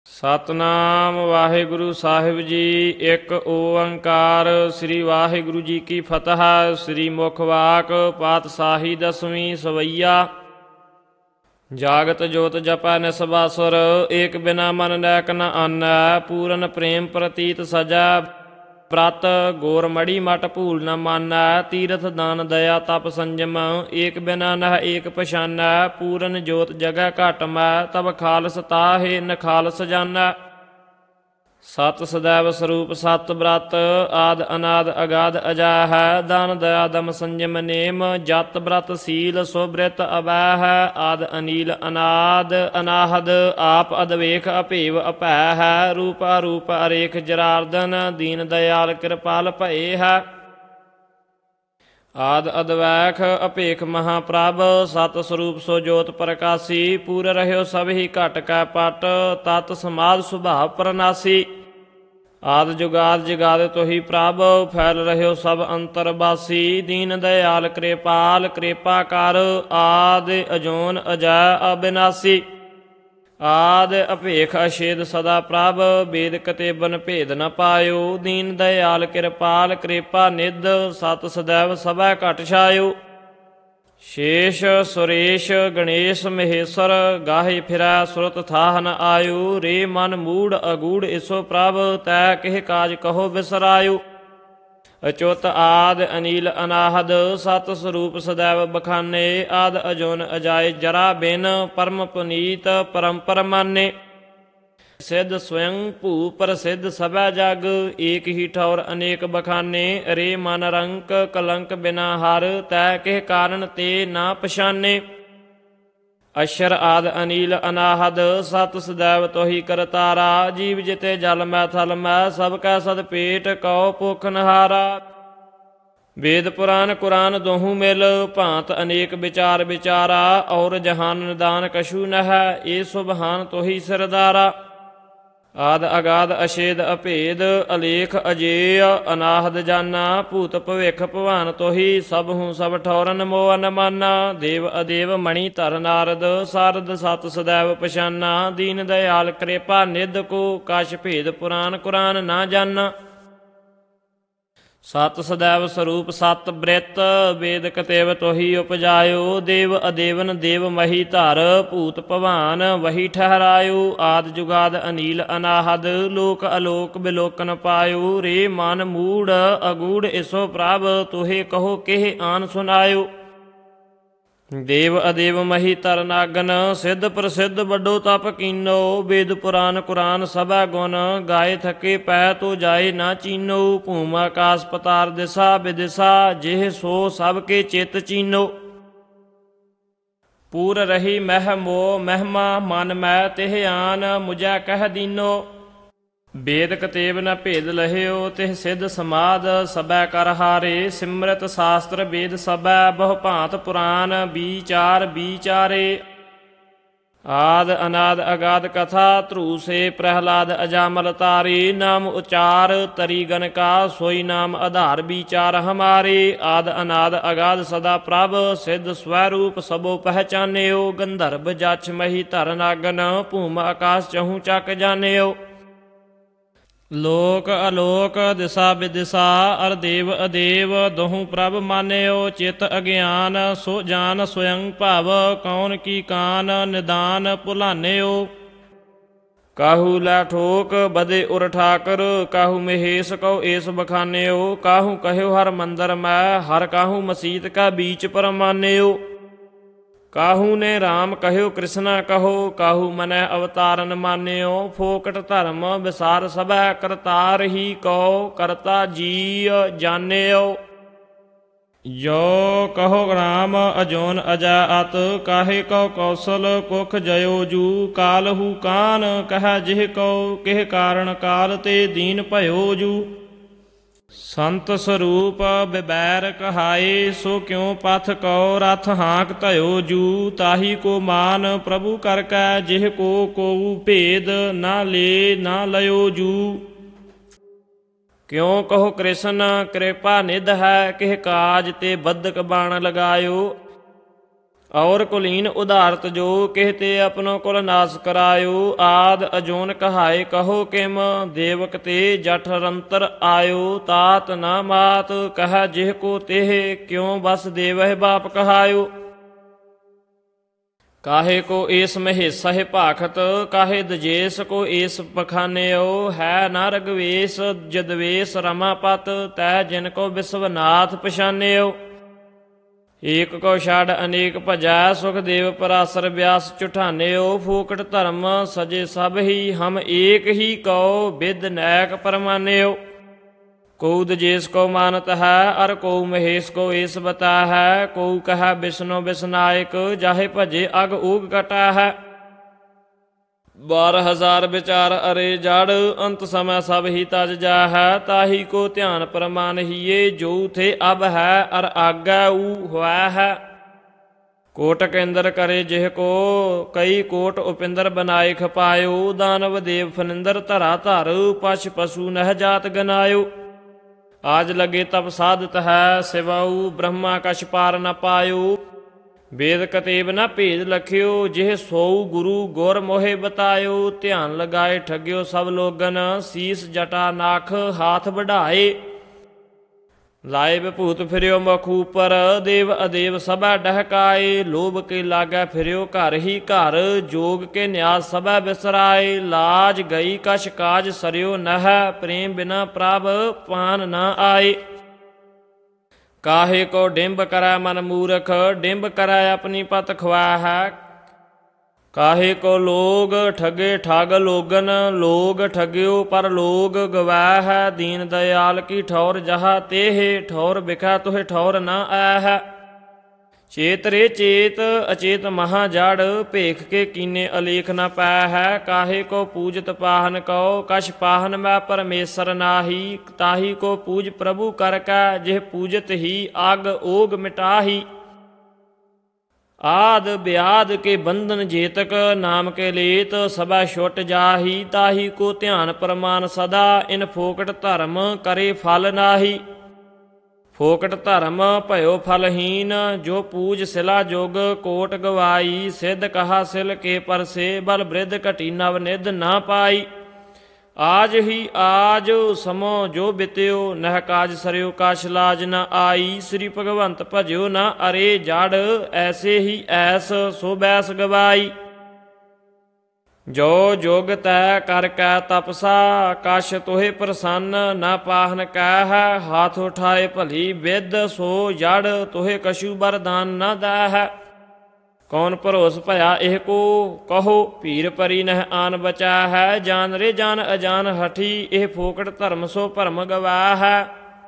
ਸਤਨਾਮ ਵਾਹਿਗੁਰੂ ਸਾਹਿਬ ਜੀ। ਇੱਕ ਓੰਕਾਰ। ਸ੍ਰੀ ਵਾਹਿਗੁਰੂ ਜੀ ਕੀ ਫਤਿਹ। ਸ੍ਰੀ ਮੁਖ ਵਾਕ ਪਾਤਸ਼ਾਹੀ ਦਸਵੀਂ ਸਵਈਆ। ਜਾਗਤ ਜੋਤ ਜਪੈ ਨਿਸਬਾਸੁਰ, ਏਕ ਬਿਨਾ ਮਨ ਨੈਕ ਨ ਆਨੈ। ਪੂਰਨ ਪ੍ਰੇਮ ਪ੍ਰਤੀਤ ਸਜੈ, ਪ੍ਰਤ ਗੋਰ ਮੜੀ ਮਟ ਭੂਲ ਨ ਮਾਨੈ। ਤੀਰਥ ਦਾਨ ਦਇਆ ਤਪ ਸੰਜਮ, ਏਕ ਬਿਨਾ ਨਹ ਏਕ ਪਛਾਨੈ। ਪੂਰਨ ਜੋਤ ਜਗੈ ਘਟ ਮੈਂ, ਤਬ ਖਾਲਸ ਤਾਹੇ ਨਖਾਲਸ ਜਾਨੈ। ਸਤ ਸदैव ਸਰੂਪ ਸਤ ਬ੍ਰਤ, ਆਦ ਅਨਾਦ ਅਗਾਧ ਅਜੈ ਹੈ। ਦਾਨ ਦਇਆ ਦਮ ਸੰਜਮ ਨੇਮ, ਜਤ ਬ੍ਰਤ ਸੀਲ ਸੋ ਬ੍ਰਿਤ ਅਬੈ ਹੈ। ਆਦ ਅਨੀਲ ਅਨਾਦ ਅਨਾਹਦ, ਆਪ ਅਦਵੇਖ ਅਭੇਵ ਅਭੈ ਹੈ। ਰੂਪ ਅਰੂਪ ਅਰੇਖ ਜਰਾਰਦਨ, ਦੀਨ ਦਇਆਲ ਕਿਰਪਾਲ ਭਏ ਹੈ। ਆਦ ਅਦਵੈਖ ਅਭੇਖ ਮਹਾਪ੍ਰਭ, ਸਤ ਸਰੂਪ ਸੋ ਜੋਤ ਪ੍ਰਕਾਸੀ। ਪੂਰ ਰਹਿਓ ਸਭ ਹੀ ਘਟ ਕੈ ਪਟ, ਤਤ ਸਮਾਧ ਸੁਭਾਵ ਪ੍ਰਨਾਸੀ। ਆਦ ਜੁਗਾਦ ਜਗਾਦ ਤੋਹੀ ਪ੍ਰਭ, ਫੈਲ ਰਹਿਓ ਸਭ ਅੰਤਰ ਬਾਸੀ। ਦੀਨ ਦਇਆਲ ਕਿਰਪਾਲ ਕਿਰਪਾ ਕਰ, ਆਦ ਅਜੋਨ ਅਜੈ ਅਬਿਨਾਸੀ। ਆਦ ਅਭੇਖ ਅਛੇਦ ਸਦਾ ਪ੍ਰਭ, ਬੇਦ ਕਤੇਬਨ ਭੇਦ ਨ ਪਾਇਓ। ਦੀਨ ਦਇਆਲ ਕਿਰਪਾਲ ਕਿਰਪਾ ਨਿਧ, ਸਤ ਸदैव ਸਭੈ ਘਟ ਛਾਇਓ। ਸ਼ੇਸ਼ ਸੁਰੇਸ਼ ਗਣੇਸ਼ ਮਹੇਸ਼ਰ, ਗਾਹੇ ਫਿਰੈ ਸੁਰਤ ਥਾਹ ਨ ਆਇਓ। ਰੇ ਮਨ ਮੂੜ ਅਗੂੜ ਇਸੋ ਪ੍ਰਭ, ਤੈ ਕਿਹ ਕਾਜ ਕਹੋ ਬਿਸਰਾਇਓ। ਅਚੁੱਤ ਆਦ ਅਨੀਲ ਅਨਾਹਦ, ਸਤ ਸਰੂਪ ਸदैव ਬਖਾਨੇ। ਆਦ ਅਜੋਨ ਅਜਾਇ ਜਰਾ ਬਿਨ, ਪਰਮ ਪੁਨੀਤ ਪਰੰਪਰ ਮਾਨੇ। ਸਿੱਧ ਸਵਯੰ ਭੂ ਪ੍ਰਸਿੱਧ ਸਭੈ ਜਗ, ਏਕ ਹੀ ਠੌਰ ਅਨੇਕ ਬਖਾਨੇ। ਰੇ ਮਨ ਰੰਕ ਕਲੰਕ ਬਿਨਾ ਹਰ, ਤੈ ਕਿਹ ਕਾਰਨ ਤੇ ਨਾ ਪਛਾਨੇ। ਅਸ਼ਰ ਆਦ ਅਨੀਲ ਅਨਾਹਦ, ਸਤ ਸदैव ਤੋਹੀ ਕਰਤਾਰਾ। ਜੀਵ ਜਿਤੇ ਜਲ ਮੈਂ ਥਲ ਮੈਂ, ਸਭ ਕੈ ਸਦ ਪੇਟ ਕਉ ਭੁਖ ਨਹਾਰਾ। ਵੇਦ ਪੁਰਾਨ ਕੁਰਾਨ ਦੋਹੂ ਮਿਲ, ਭਾਂਤ ਅਨੇਕ ਵਿਚਾਰ ਵਿਚਾਰਾ। ਔਰ ਜਹਾਨ ਨਿਦਾਨ ਕਛੂ ਨਹਿ, ਏ ਸੁਭਾਨ ਤੋਹੀ ਸਿਰਦਾਰਾ। ਆਦ ਅਗਾਧ ਅਛੇਦ ਅਭੇਦ, ਅਲੇਖ ਅਜੇਯ ਅਨਾਹਦ ਜਾਨਾ। ਭੂਤ ਭਵਿਖ ਭਵਾਨ ਤੋਹੀ, ਸਭ ਹੂੰ ਸਭ ਠੌਰਨ ਮੋਹ ਨ ਮਾਨਾ। ਦੇਵ ਅਦੇਵ ਮਣੀ ਧਰ ਨਾਰਦ, ਸਾਰਦ ਸਤ ਸदैव ਪਛਾਨਾ। ਦੀਨ ਦਇਆਲ ਕਿਰਪਾ ਨਿਧ ਕੋ, ਕਛ ਭੇਦ ਪੁਰਾਨ ਕੁਰਾਨ ਨਾ ਜਾਨਾ। ਸਤ ਸदैव ਸਰੂਪ ਸਤ ਬ੍ਰਿਤ, ਵੇਦ ਕਤੇਵ ਤੋਹੀ ਉਪਜਾਇਓ। ਦੇਵ ਅਦੇਵਨ ਦੇਵ ਮਹੀ ਧਰ, ਭੂਤ ਭਵਾਨ ਵਹੀ ਠਹਿਰਾਇਓ। ਆਦ ਜੁਗਾਦ ਅਨੀਲ ਅਨਾਹਦ, ਲੋਕ ਅਲੋਕ ਬਿਲੋਕਨ ਪਾਇਓ। ਰੇ ਮਨ ਮੂੜ ਅਗੂੜ ਇਸੋ ਪ੍ਰਭ, ਤੋਹੇ ਕਹੋ ਕਿਹ ਆਨ ਸੁਨਾਇਓ। ਦੇਵ ਅਦੇਵ ਮਹੀ ਧਰ ਨਾਗਨ, ਸਿੱਧ ਪ੍ਰਸਿੱਧ ਵੱਡੋ ਤਪ ਕੀਨੋ। ਵੇਦ ਪੁਰਾਨ ਕੁਰਾਨ ਸਭੈ ਗੁਣ, ਗਾਏ ਥਕੇ ਪੈ ਤੋ ਜਾਏ ਨਾ ਚੀਨੋ। ਭੂਮ ਆਕਾਸ ਪਤਾਰ ਦਿਸਾ ਬਿਦਿਸਾ, ਜਿਹ ਸੋ ਸਭ ਕੇ ਚਿਤ ਚੀਨੋ। ਪੂਰ ਰਹੀ ਮਹਿ ਮੋਹ ਮਹਿਮਾ, ਮਨ ਮੈਂ ਤਿਹ ਆਨ ਮੁਝੈ ਕਹਿ ਦੀਨੋ। ਵੇਦ ਕਤੇਬ ਨ ਭੇਦ ਲਹਿਓ, ਤਿਹ ਸਿੱਧ ਸਮਾਧ ਸਭੈ ਕਰ ਹਾਰੇ। ਸਿਮਰਤ ਸਾਸਤਰ ਵੇਦ ਸਭੈ, ਬਹੁ ਭਾਂਤ ਪੁਰਾਨ ਬੀਚਾਰ ਬੀਚਾਰੇ। ਆਦ ਅਨਾਦ ਅਗਾਧ ਕਥਾ, ਧਰੂ ਸੇ ਪ੍ਰਹਿਲਾਦ ਅਜਾਮਲ ਤਾਰੇ। ਨਾਮ ਉਚਾਰ ਤਰੀ ਗਨ ਕਾ, ਸੋਈ ਨਾਮ ਆਧਾਰ ਬੀਚਾਰ ਹਮਾਰੇ। ਆਦ ਅਨਾਦ ਅਗਾਧ ਸਦਾ ਪ੍ਰਭ, ਸਿੱਧ ਸਵੈ ਰੂਪ ਸਭੋ ਪਹਿਚਾਨਿਓ। ਗੰਧਰਵ ਜਛ ਮਹੀ ਧਰ ਨਾਗਨ, ਭੂਮ ਆਕਾਸ ਚਹੂ ਚੱਕ ਜਾਣਿਓ। ਲੋਕ ਅਲੋਕ ਦਿਸਾ ਬਿਦਿਸਾ, ਅਰ ਦੇਵ ਅਦੇਵ ਦੋਹੂ ਪ੍ਰਭ ਮਾਨਿਓ। ਚਿਤ ਅਗਿਆਨ ਸੋ ਜਾਨ ਸਵਯੰ ਭਵ, ਕੌਣ ਕੀ ਕਾਨ ਨਿਦਾਨ ਭੁਲਾਨਿਓ। ਕਾਹੂ ਲੈ ਠੋਕ ਬਦੇ ਉਰ ਠਾਕਰ, ਕਾਹੂ ਮਹੇਸ਼ ਕਉ ਏਸ ਬਖਾਨਿਓ। ਕਾਹੂ ਕਹਿਓ ਹਰ ਮੰਦਰ ਮੈਂ, ਹਰ ਕਾਹੂ ਮਸੀਤ ਕਾ ਬੀਚ ਪਰਮਾਨਿਓ। ਕਾਹੂ ਨੇ ਰਾਮ ਕਹਿਓ ਕ੍ਰਿਸ਼ਨਾ ਕਹੋ, ਕਾਹੂ ਮਨੈ ਅਵਤਾਰਨ ਮਾਨਿਓ। ਫੋਕਟ ਧਰਮ ਵਿਸਾਰ ਸਭੈ, ਕਰਤਾਰ ਹੀ ਕਉ ਕਰਤਾ ਜੀ ਜਾਣਿਓ। ਜੋ ਕਹੋ ਰਾਮ ਅਜੋਨ ਅਜੈ ਅਤ, ਕਾਹੇ ਕਉ ਕੌਸਲ ਕੁਖ ਜਯੋ ਜੂ। ਕਾਲਹੂ ਕਾਨ ਕਹਿ ਜਿਹ ਕਉ, ਕਿਹ ਕਾਰਨ ਕਾਲ ਤੇ ਦੀਨ ਭਇਓ ਜੂ। ਸੰਤ ਸਰੂਪ ਬਿਬੈਰ ਕਹਾਏ, ਸੋ ਕਿਉ ਪਥ ਕਉ ਰਥ ਹਾਂਕ ਧਇਓ ਜੂ। ਤਾਹੀ ਕੋ ਮਾਨ ਪ੍ਰਭੂ ਕਰ ਕੈ, ਜਿਹ ਕੋ ਕੋਊ ਭੇਦ ਨਾ ਲੇ ਨਾ ਲਇਓ ਜੂ। ਕਿਉ ਕਹੋ ਕ੍ਰਿਸ਼ਨ ਕਿਰਪਾ ਨਿਧ ਹੈ, ਕਿਹ ਕਾਜ ਤੇ ਬੱਧਕ ਬਾਣ ਲਗਾਇਓ। ਔਰ ਕੁਲੀਨ ਉਦਾਰਤ ਜੋ ਕਹਿਤੇ ਆਪਣੋ ਕੁਲ ਨਾਸ ਕਰਾਇਓ। ਆਦ ਅਜੋਨ ਕਹਾਏ ਕਹੋ ਕਿਮ ਦੇਵਕ ਤੇ ਜਠ ਰੰਤਰ ਆਇਓ। ਤਾਤ ਨਾ ਮਾਤ ਕਹ ਜਿਹ ਕੋ ਤਿਹ ਕਿਉ ਬਸ ਦੇਵਹਿ ਬਾਪ ਕਹਾਇਓ। ਕਾਹੇ ਕੋ ਏਸ ਮਹੇਸਹਿ ਭਾਖਤ ਕਾਹੇ ਦਜੇਸ ਕੋ ਏਸ ਪਖਾਨਿਓ। ਹੈ ਨਾ ਰਗਵੇਸ ਜਦਵੇਸ ਰਮਾਪਤ ਤੈ ਜਿਨ ਕੋ ਵਿਸਵਨਾਥ ਪਛਾਨਿਓ। ਏਕ ਕੋ ਛਾੜ ਅਨੇਕ ਭਜੈ ਸੁਖਦੇਵ ਪਰਾਸਰ ਬਿਆਸ ਚੁਠਾਨਿਓ। ਫੂਕਟ ਧਰਮ ਸਜੇ ਸਭ ਹੀ ਹਮ ਏਕ ਹੀ ਕਉ ਬਿਦ ਨੈਕ ਪਰਮਾਨਿਓ। ਕਉ ਦਜੇਸ ਕੋ ਮਾਨਤ ਹੈ ਅਰ ਕਉ ਮਹੇਸ਼ ਕੋ ਏਸ ਬਤਾ ਹੈ। ਕਉ ਕਹੈ ਬਿਸ਼ਨੋ ਬਿਸਨਾਇਕ ਜਾਹੇ ਭਜੇ ਅਗ ਊਗ ਕਟਾ ਹੈ। 12,000 ਵਿਚਾਰ ਅਰੇ ਜੜ ਅੰਤ ਸਮੈ ਸਭ ਹੀ ਤਜ ਜਾ ਹੈ। ਤਾਹੀ ਕੋ ਧਿਆਨ ਪ੍ਰਮਾਨ ਹੀਏ ਜੋ ਥੇ ਅਬ ਹੈ ਅਰ ਆਗੈ ਊ ਹੋਇ ਹੈ। ਕੋਟਕ ਇੰਦਰ ਕਰੇ ਜਿਹ ਕੋ ਕਈ ਕੋਟ ਉਪਿੰਦਰ ਬਨਾਏ ਖਪਾਇਓ। ਦਾਨਵ ਦੇਵ ਫਨਿੰਦਰ ਧਰਾ ਧਰ ਪਸ਼ ਪਸ਼ੂ ਨਹਿ ਜਾਤ ਗਨਾਇਓ। ਆਜ ਲਗੇ ਤਪ ਸਾਧਤ ਹੈ ਸਿਵਾਊ ਬ੍ਰਹਮਾ ਕਛ ਪਾਰ ਨ ਪਾਇਓ। ਵੇਦ ਕਤੇਬ ਨ ਭੇਦ ਲਖਿਓ ਜਿਹ ਸੋਊ ਗੁਰੂ ਗੁਰ ਮੋਹਿ ਬਤਾਇਓ। ਧਿਆਨ ਲਗਾਏ ਠੱਗਿਓ ਸਭ ਲੋਗਨ ਸੀਸ ਜਟਾ ਨਾਖ ਹਾਥ ਵਢਾਏ। ਲਾਏ ਵਿਭੂਤ ਫਿਰਿਓ ਮੁਖ ਉਪਰ ਦੇਵ ਅਦੇਵ ਸਭੈ ਡਹਕਾਏ। ਲੋਭ ਕੇ ਲਾਗੈ ਫਿਰਿਓ ਘਰ ਹੀ ਘਰ ਜੋਗ ਕੇ ਨਿਆਸ ਸਭੈ ਬਿਸਰਾਏ। ਲਾਜ ਗਈ ਕਛ ਕਾਜ ਸਰਿਓ ਨਹਿ ਪ੍ਰੇਮ ਬਿਨਾ ਪ੍ਰਭ ਪਾਨ ਨ ਆਏ। ਕਾਹੇ ਕੋ ਡਿੰਬ ਕਰੈ ਮਨ ਮੂਰਖ ਡਿੰਬ ਕਰੈ ਆਪਣੀ ਪਤ ਖਵਾਹੈ। ਕਾਹੇ ਕੋ ਲੋਗ ਠਗੇ ਠਗ ਲੋਗਨ ਲੋਗ ਠਗਿਓ ਪਰ ਲੋਗ ਗਵਾਹੈ। ਦੀਨ ਦਇਆਲ ਕੀ ਠੌਰ ਜਹਾ ਤੇਹ ਠੌਰ ਬਿਖੈ ਤੁਹ ਠੌਰ ਨ ਆਹੈ। ਚੇਤ ਰੇ ਚੇਤ ਅਚੇਤ ਮਹਾ ਜੜ ਭੇਖ ਕੇ ਕੀਨੇ ਅਲੇਖ ਨ ਪੈ ਹੈ। ਕਾਹੇ ਕੋ ਪੂਜਤ ਪਾਹਨ ਕਉ ਕਛ ਪਾਹਨ ਮੈਂ ਪਰਮੇਸ਼ਰ ਨਾਹੀ। ਤਾਹੀ ਕੋ ਪੂਜ ਪ੍ਰਭੂ ਕਰ ਕੈ ਜਿਹ ਪੂਜਤ ਹੀ ਅਗ ਓਗ ਮਿਟਾਹੀ। ਆਦ ਬਿਆਦ ਕੇ ਬੰਧਨ ਜੇਤਕ ਨਾਮ ਕੇ ਲੇਤ ਸਭੈ ਛੁਟ ਜਾਹੀ। ਤਾਹੀ ਕੋ ਧਿਆਨ ਪ੍ਰਮਾਨ ਸਦਾ ਇਨ ਫੋਕਟ ਧਰਮ ਕਰੇ ਫਲ ਨਾਹੀ। ਫੋਕਟ ਧਰਮ ਭਇਓ ਫਲਹੀਨ ਜੋ ਪੂਜ ਸਿਲਾ ਜੁਗ ਕੋਟ ਗਵਾਈ। ਸਿੱਧ ਕਹਾ ਸਿਲ ਕੇ ਪਰਸੇ ਬਲ ਬ੍ਰਿਧ ਘਟੀ ਨਵ ਨਿਧ ਨਾ ਪਾਈ। ਆਜ ਹੀ ਆਜ ਸਮੋ ਜੋ ਬਿਤਿਓ ਨਹਿ ਕਾਜ ਸਰਿਓ ਕਛ ਲਾਜ ਨ ਆਈ। ਸ੍ਰੀ ਭਗਵੰਤ ਭਜਿਓ ਨ ਅਰੇ ਜੜ ਐਸੇ ਹੀ ਐਸ ਸੋ ਬੈਸ ਗਵਾਈ। ਜੋ ਜੁਗ ਤੈ ਕਰ ਕੈ ਤਪਸਾ ਕਛ ਤੋਹਿ ਪ੍ਰਸੰਨ ਨ ਪਾਹਨ ਕੈ। ਹਾਥ ਉਠਾਏ ਭਲੀ ਵਿਦ ਸੋ ਜੜ ਤੋਹਿ ਕਛੂ ਬਰਦਾਨ ਨ ਦੈ। ਕੌਣ ਭਰੋਸ ਭਇਆ ਇਹ ਕੋ ਕਹੋ ਭੀਰ ਪਰੀ ਨਹਿ ਆਨ ਬਚਾ ਹੈ। ਜਾਨ ਰੇ ਜਾਨ ਅਜਾਨ ਹਠੀ ਇਹ ਫੋਕਟ ਧਰਮ ਸੋ ਭਰਮ ਗਵਾਹੈ।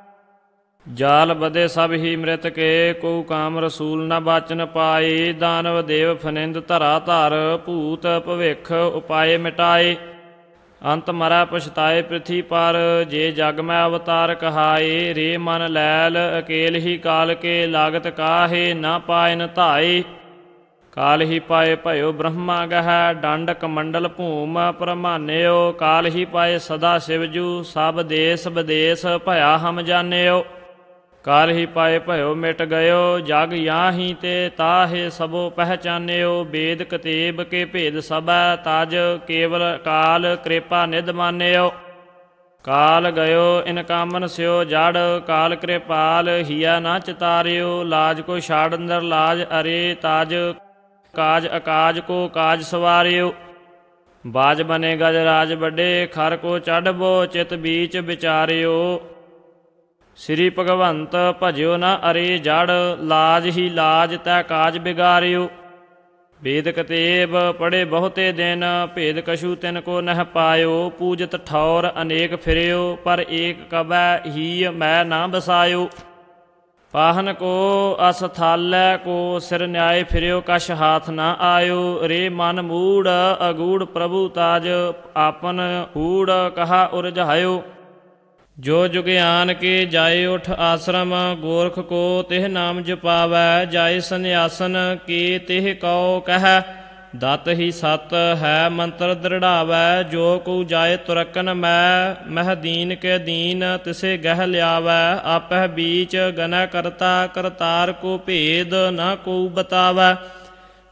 ਜਾਲ ਬਦੇ ਸਭ ਹੀ ਮ੍ਰਿਤ ਕੇ ਕੋ ਕਾਮ ਰਸੂਲ ਨ ਬਾਚਨ ਪਾਏ। ਦਾਨਵ ਦੇਵ ਫਨਿੰਦ ਧਰਾ ਧਰ ਭੂਤ ਭਵਿੱਖ ਉਪਾਏ ਮਿਟਾਏ। ਅੰਤ ਮਰੈ ਪਛਤਾਏ ਪ੍ਰਿਥੀ ਪਰ ਜੇ ਜਗ ਮੈਂ ਅਵਤਾਰ ਕਹਾਏ। ਰੇ ਮਨ ਲੈਲ ਅਕੇਲ ਹੀ ਕਾਲ ਕੇ ਲਾਗਤ ਕਾਹੇ ਨਾ ਪਾਇਨ ਧਾਏ। ਕਾਲ ਹੀ ਪਾਏ ਭਇਓ ਬ੍ਰਹਮਾ ਗਹਿ ਡੰਡ ਕਮੰਡਲ ਭੂਮ ਪ੍ਰਮਾਨਿਓ। ਕਾਲ ਹੀ ਪਾਏ ਸਦਾ ਸਿਵਜੂ ਸਭ ਦੇਸ ਵਿਦੇਸ ਭਇਆ ਹਮ ਜਾਣਿਓ। ਕਾਲ ਹੀ ਪਾਏ ਭਇਓ ਮਿਟ ਗਇਓ ਜਗ ਯਾਹੀ ਤੇ ਤਾਹੇ ਸਭੋ ਪਹਿਚਾਨਿਓ। ਵੇਦ ਕਤੇਬ ਕੇ ਭੇਦ ਸਭੈ ਤਜ ਕੇਵਲ ਕਾਲ ਕਿਰਪਾ ਨਿਧ ਮਾਨਿਓ। ਕਾਲ ਗਇਓ ਇਨ ਕਾਮਨ ਸਿਓ ਜੜ ਕਾਲ ਕਿਰਪਾਲ ਹੀਆ ਨਾ ਚਿਤਾਰਿਓ। ਲਾਜ ਕੋ ਛਾੜ ਅੰਦਰ ਲਾਜ ਅਰੇ ਤਾਜ ਕਾਜ ਅਕਾਜ ਕੋ ਕਾਜ ਸਵਾਰਿਓ। ਬਾਜ ਬਨੇ ਗਜ ਰਾਜ ਵੱਡੇ ਖਰ ਕੋ ਚੜ੍ਹਬੋ ਚਿਤ ਬੀਚ ਵਿਚਾਰਿਓ। ਸ੍ਰੀ ਭਗਵੰਤ ਭਜਿਓ ਨ ਅਰੇ ਜੜ ਲਾਜ ਹੀ ਲਾਜ ਤੈ ਕਾਜ ਬਿਗਾਰਿਓ। ਵੇਦ ਕਤੇਬ ਪੜ੍ਹੇ ਬਹੁਤੇ ਦਿਨ ਭੇਦ ਕਛੂ ਤਿਨ ਕੋ ਨਹਿ ਪਾਇਓ। ਪੂਜਤ ਠੌਰ ਅਨੇਕ ਫਿਰਿਓ ਪਰ ਏਕ ਕਬੈ ਹੀ ਮੈਂ ਨਾ ਬਸਾਇਓ। ਪਾਹਨ ਕੋ ਅਸਥਾਲੈ ਕੋ ਸਿਰ ਨਿਆਏ ਫਿਰਿਓ ਕਛ ਹਾਥ ਨਾ ਆਇਓ। ਰੇ ਮਨ ਮੂੜ ਅਗੂੜ ਪ੍ਰਭੂ ਤਾਜ ਆਪਨ ਊੜ ਕਹਾ ਉਰਝਾਇਓ। ਜੋ ਜੁਗਿਆਨ ਕੇ ਜਾਏ ਉਠ ਆਸ਼ਰਮ ਗੋਰਖ ਕੋ ਤਿਹ ਨਾਮ ਜਪਾਵੈ। ਜਾਏ ਸੰਨਿਆਸਨ ਕੇ ਤਿਹ ਕਉ ਕਹਿ ਦਤ ਹੀ ਸਤ ਹੈ ਮੰਤਰ ਦ੍ਰਿੜਾਵੈ। ਜੋ ਕੋ ਜਾਏ ਤੁਰਕਨ ਮੈਂ ਮਹਿ ਦੀਨ ਕੇ ਦੀਨ ਤਿਸੇ ਗਹਿ ਲਿਆਵੈ। ਆਪਹਿ ਬੀਚ ਗਨੈ ਕਰਤਾ ਕਰਤਾਰ ਕੋ ਭੇਦ ਨ ਕੋ ਬਤਾਵੈ।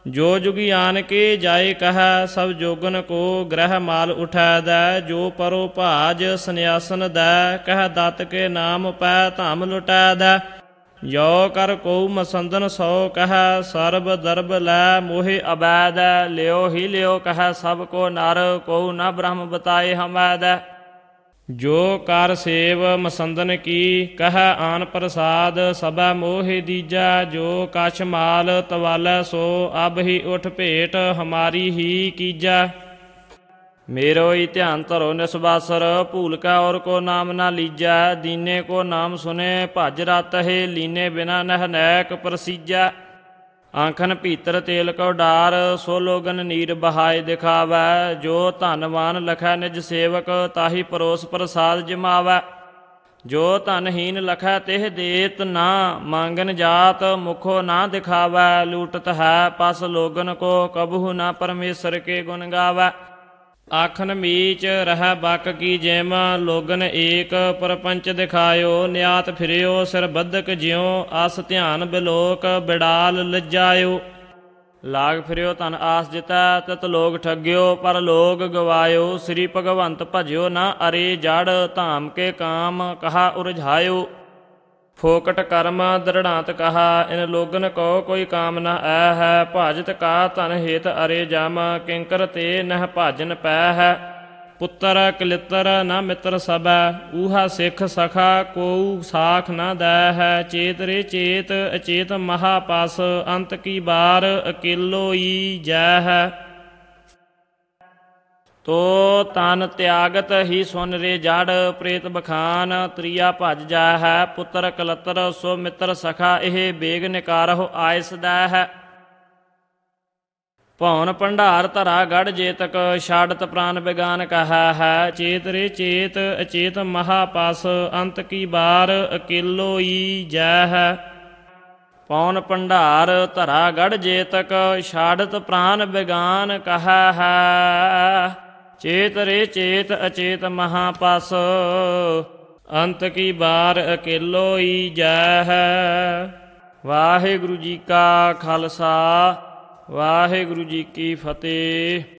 ਜੋ ਜੁਗਿਆਨ ਕੇ ਜਾਏ ਕਹੈ, ਸਭ ਜੋਗਨ ਕੋ ਗ੍ਰਹਿ ਮਾਲ ਉਠੈਦੈ। ਜੋ ਪਰੋ ਭਾਜ ਸੰਨਿਆਸਨ ਦੈ, ਕਹਿ ਦਤ ਕੇ ਨਾਮ ਪੈ ਧਮ ਲੁਟੈਦੈ। ਜੋ ਕਰ ਕਉ ਮਸੰਦਨ ਸੋ ਕਹੈ, ਸਰਬ ਦਰਬ ਲੈ ਮੋਹਿ ਅਬੈਦੈ। ਲਿਓ ਹੀ ਲਿਓ ਕਹੈ ਸਭ ਕੋ ਨਰ, ਕਉ ਨ ਬ੍ਰਹਮ ਬਤਾਏ ਹਮੈਦੈ। ਜੋ ਕਰ ਸੇਵ ਮਸੰਦਨ ਕੀ, ਕਹਿ ਆਨ ਪ੍ਰਸਾਦ ਸਭੈ ਮੋਹਿ ਦੀਜੈ। ਜੋ ਕਛ ਮਾਲ ਤਵਾਲੈ ਸੋ, ਅਬ ਹੀ ਉਠ ਭੇਟ ਹਮਾਰੀ ਹੀ ਕੀਜੈ। ਮੇਰੋ ਹੀ ਧਿਆਨ ਧਰੋ ਨਿਸਬਾਸਰ, ਭੂਲ ਕੈ ਔਰ ਕੋ ਨਾਮ ਨਾ ਲੀਜੈ। ਦੀਨੇ ਕੋ ਨਾਮ ਸੁਨੇ ਭਜ ਰਤ ਹੈ, ਲੀਨੇ ਬਿਨਾ ਨਹਿ ਨੈਕ ਪ੍ਰਸੀਜੈ। ਆਂਖਨ ਭੀਤਰ ਤੇਲ ਕਉ ਡਾਰ, ਸੋ ਲੋਗਨ ਨੀਰ ਬਹਾਏ ਦਿਖਾਵੈ। ਜੋ ਧਨਵਾਨ ਲਖੈ ਨਿਜ ਸੇਵਕ, ਤਾਹੀ ਪਰੋਸ ਪ੍ਰਸਾਦ ਜਮਾਵੈ। ਜੋ ਧਨਹੀਨ ਲਖੈ ਤਿਹ ਦੇਤ ਨਾ, ਮੰਗਨ ਜਾਤ ਮੁਖੋ ਨਾ ਦਿਖਾਵੈ। ਲੂਟਤ ਹੈ ਪਸ ਲੋਗਨ ਕੋ, ਕਬਹੂ ਨਾ ਪਰਮੇਸ਼ਰ ਕੇ ਗੁਣ ਗਾਵੈ। ਆਖਨ ਮੀਚ ਰਹਿ ਬਕ ਕੀ ਜਿਮ, ਲੋਗਨ ਏਕ ਪਰਪੰਚ ਦਿਖਾਇਓ। ਨਿਆਤ ਫਿਰਿਓ ਸਿਰ ਬੱਧਕ ਜਿਉ, ਆਸ ਧਿਆਨ ਬਿਲੋਕ ਬਿੜਾਲ ਲੱਜਾਇਓ। ਲਾਗ ਫਿਰਿਓ ਧਨ ਆਸ ਜਿਤੈ, ਤਿਤ ਲੋਗ ਠੱਗਿਓ ਪਰ ਲੋਗ ਗਵਾਇਓ। ਸ੍ਰੀ ਭਗਵੰਤ ਭਜਿਓ ਨਾ ਅਰੇ ਜੜ, ਧਾਮ ਕੇ ਕਾਮ ਕਹਾ ਉਰਝਾਇਓ। ਫੋਕਟ ਕਰਮ ਦ੍ਰਿੜਾਂਤ ਕਹਾ, ਇਨ ਲੋਗਨ ਕੋ ਕੋਈ ਕਾਮ ਨ ਐ ਹੈ। ਭਾਜਤ ਕਾ ਧਨ ਹੇਤ ਅਰੇ ਜਮ, ਕਿੰਕਰ ਤੇ ਨਹਿ ਭਾਜਨ ਪੈ ਹੈ। ਪੁੱਤਰ ਕਲਿੱਤਰ ਨ ਮਿੱਤਰ ਸਭੈ, ਊਹਾ ਸਿੱਖ ਸਖਾ ਕੋਊ ਸਾਖ ਨ ਦੈ ਹੈ। ਚੇਤ ਰੇ ਚੇਤ ਅਚੇਤ ਮਹਾਪਸ, ਅੰਤ ਕੀ ਬਾਰ ਅਕੇਲੋ ਈ ਜੈ ਹੈ। ਤੋ ਤਨ ਤਿਆਗਤ ਹੀ ਸੁਨ ਰੇ ਜੜ, ਪ੍ਰੇਤ ਬਖਾਨ ਤ੍ਰਿਆ ਭਜ ਜਾ ਹੈ। ਪੁੱਤਰ ਕਲੱਤਰ ਸੋ ਮਿੱਤਰ ਸਖਾ, ਇਹ ਬੇਗ ਨਿਕਾਰਹੁ ਆਇਸ ਦੈ ਹੈ। ਭਉਨ ਭੰਡਾਰ ਧਰਾ ਗੜ ਜੇਤਕ, ਛਾੜਤ ਪ੍ਰਾਨ ਬਿਗਾਨ ਕਹਾ ਹੈ। ਚੇਤ ਰੇ ਚੇਤ ਅਚੇਤ ਮਹਾਪਸ, ਅੰਤ ਕੀ ਬਾਰ ਅਕੇਲੋ ਈ ਜੈ ਹੈ। ਪੌਨ ਭੰਡਾਰ ਧਰਾ ਗੜ ਜੇਤਕ, ਛਾੜਤ ਪ੍ਰਾਨ ਬਿਗਾਨ ਕਹਾ ਹੈ। ਚੇਤ ਰੇ ਚੇਤ ਅਚੇਤ ਮਹਾਪਸ, ਅੰਤ ਕੀ ਬਾਰ ਅਕੇਲੋ ਈ ਜੈ ਹੈ। ਵਾਹਿਗੁਰੂ ਜੀ ਕਾ ਖਾਲਸਾ, ਵਾਹਿਗੁਰੂ ਜੀ ਕੀ ਫਤਿਹ।